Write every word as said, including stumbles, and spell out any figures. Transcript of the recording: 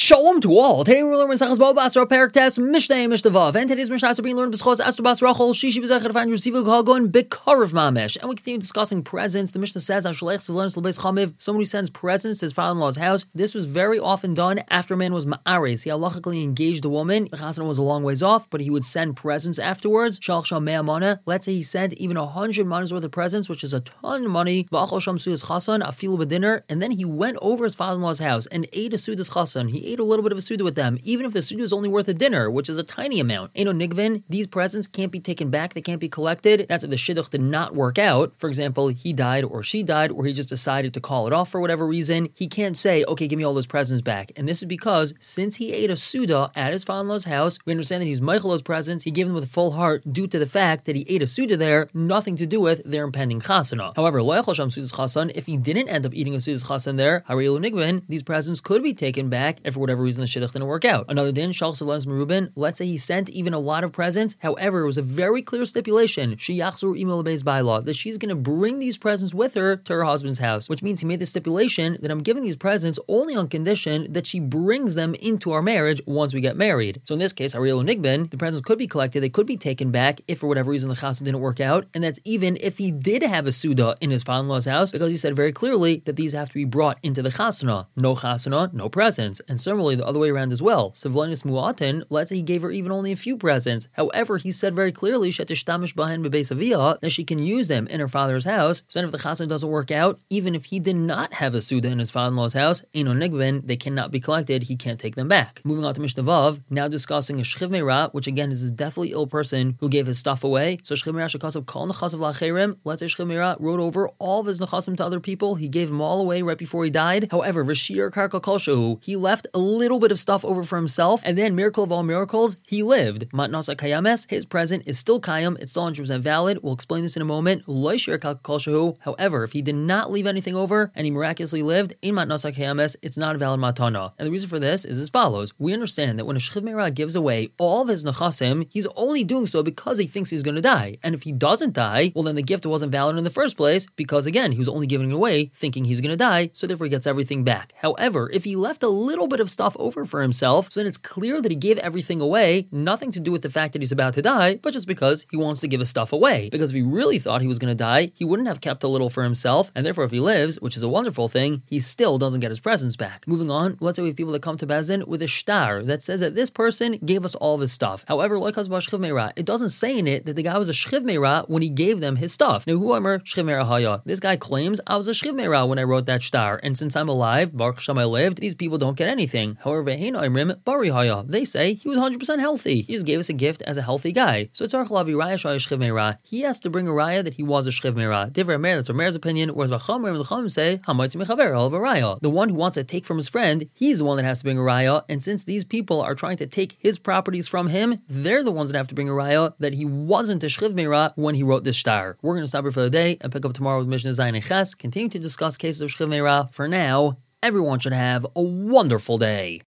Shalom to all. Today we're learning Masechus Bava Basra Perek Tes Mishnah Mishnah Vav, and today's Mishnah is being learned B'schos Esther Bas Rachel Shishi B'zechad Fan Yusivu Hagon B'Karav Mamesh, and we continue discussing presents. The Mishnah says Ashalech Sevlenis L'Beis Chamiv, someone who sends presents to his father-in-law's house. This was very often done after a man was ma'ares. He halachically engaged a woman. The chasana was a long ways off, but he would send presents afterwards. Shalach Sham Mea Mana. Let's say he sent even a hundred manas worth of presents, which is a ton of money. V'achol Sham Sudas Chasan Afilu B'Dinner, and then he went over his father-in-law's house and ate a Sudas Chasan. He ate a little bit of a Suda with them, even if the Suda is only worth a dinner, which is a tiny amount. Eno Nigvin, these presents can't be taken back, they can't be collected. That's if the Shidduch did not work out. For example, he died or she died, or he just decided to call it off for whatever reason. He can't say, okay, give me all those presents back. And this is because, since he ate a Suda at his father-in-law's house, we understand that he's Michael those presents, he gave them with a full heart due to the fact that he ate a Suda there, nothing to do with their impending chasana. However, Lo Yachol Sham Sudas Chasan, if he didn't end up eating a Sudas Chasan there, Harei Nigvin, these presents could be taken back if for whatever reason the Shidduch didn't work out. Another din, Shalch Sevlenis Merubin, let's say he sent even a lot of presents, however, it was a very clear stipulation, She Yachzor Imo Lebeis Baila, that she's going to bring these presents with her to her husband's house, which means he made the stipulation that I'm giving these presents only on condition that she brings them into our marriage once we get married. So in this case, Ariel Nigbin, the presents could be collected, they could be taken back if for whatever reason the chassan didn't work out, and that's even if he did have a Suda in his father-in-law's house, because he said very clearly that these have to be brought into the chasana. No chasana, no presents. And similarly, the other way around as well. Sevlenis Mu'atin, let's say he gave her even only a few presents. However, he said very clearly Shetishtamish Bahen Bebeis Aviyah, that she can use them in her father's house. So then if the chasana doesn't work out, even if he did not have a Suda in his father-in-law's house, Eino Nigvin, they cannot be collected, he can't take them back. Moving on to Mishnah Vav, now discussing a Shchiv Meira, which again is this deathly ill person who gave his stuff away. So Shchiv Meira Shekasav Kol Nechasav Lacherim, let's say Shchiv Meira wrote over all of his Nechasim to other people, he gave them all away right before he died. However, Rashir Karka Kol Shehu, he left a little bit of stuff over for himself, and then miracle of all miracles, he lived. Matnasa Kayames, his present is still Kayam, it's still one hundred percent valid. We'll explain this in a moment. Loishir Karka Kol Shehu, however, if he did not leave anything over and he miraculously lived, in Matnasa Kayames, it's not a valid matana. And the reason for this is as follows. We understand that when a Shchiv Meira gives away all of his Nechasim, he's only doing so because he thinks he's going to die. And if he doesn't die, well then the gift wasn't valid in the first place, because again, he was only giving it away thinking he's going to die, so therefore he gets everything back. However, if he left a little bit of stuff over for himself, so then it's clear that he gave everything away, nothing to do with the fact that he's about to die, but just because he wants to give his stuff away. Because if he really thought he was going to die, he wouldn't have kept a little for himself, and therefore if he lives, which is a wonderful thing, he still doesn't get his presents back. Moving on, let's say we have people that come to Bezdin with a shtar that says that this person gave us all of his stuff. However, like us about Shchiv Meira, it doesn't say in it that the guy was a Shchiv Meira when he gave them his stuff. Now, who am I? Shchiv Meira Haya. This guy claims I was a Shchiv Meira when I wrote that shtar, and since I'm alive, Baruch Hashem I lived, these people don't get anything. However, Hein Oimrim Bari Haya. They say he was one hundred percent healthy. He just gave us a gift as a healthy guy. So Tzarech Lavi Raya Shaya Shchiv Meira. He has to bring a raya that he was a Shchiv Meira. Divrei Meir, that's Meir's opinion, whereas Bacham and the Chachamim say Hamaytzi Mechaver Halav Raya. The one who wants to take from his friend, he's the one that has to bring a raya, and since these people are trying to take his properties from him, they're the ones that have to bring a raya that he wasn't a Shchiv Meira when he wrote this shtar. We're going to stop here for the day and pick up tomorrow with Mishnah Zayin and Ches, continue to discuss cases of Shchiv Meira. For now, everyone should have a wonderful day.